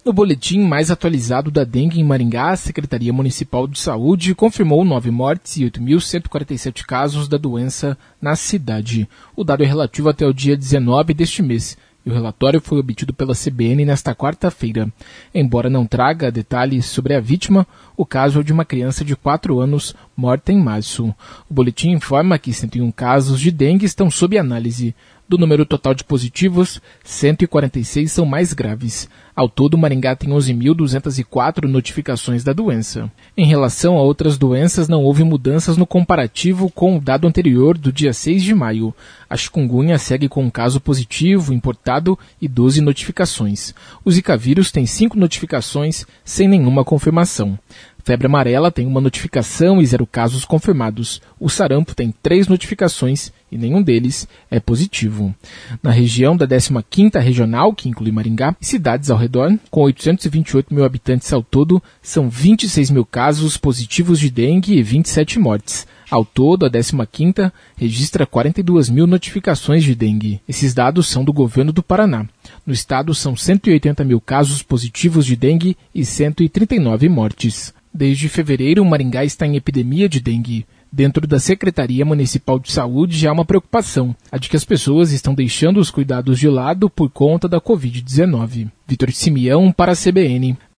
No boletim mais atualizado da dengue em Maringá, a Secretaria Municipal de Saúde confirmou 9 mortes e 8.147 casos da doença na cidade. O dado é relativo até o dia 19 deste mês. E o relatório foi obtido pela CBN nesta quarta-feira. Embora não traga detalhes sobre a vítima, o caso é de uma criança de 4 anos morta em março. O boletim informa que 101 casos de dengue estão sob análise. Do número total de positivos, 146 são mais graves. Ao todo, Maringá tem 11.204 notificações da doença. Em relação a outras doenças, não houve mudanças no comparativo com o dado anterior do dia 6 de maio. A chikungunya segue com um caso positivo, importado, e 12 notificações. O Zika vírus tem 5 notificações, sem nenhuma confirmação. Febre amarela tem 1 notificação e 0 casos confirmados. O sarampo tem 3 notificações e nenhum deles é positivo. Na região da 15ª Regional, que inclui Maringá, e cidades ao redor, com 828 mil habitantes ao todo, são 26 mil casos positivos de dengue e 27 mortes. Ao todo, a 15ª registra 42 mil notificações de dengue. Esses dados são do governo do Paraná. No estado, são 180 mil casos positivos de dengue e 139 mortes. Desde fevereiro, Maringá está em epidemia de dengue. Dentro da Secretaria Municipal de Saúde já há uma preocupação, a de que as pessoas estão deixando os cuidados de lado por conta da Covid-19. Vitor Simeão para a CBN.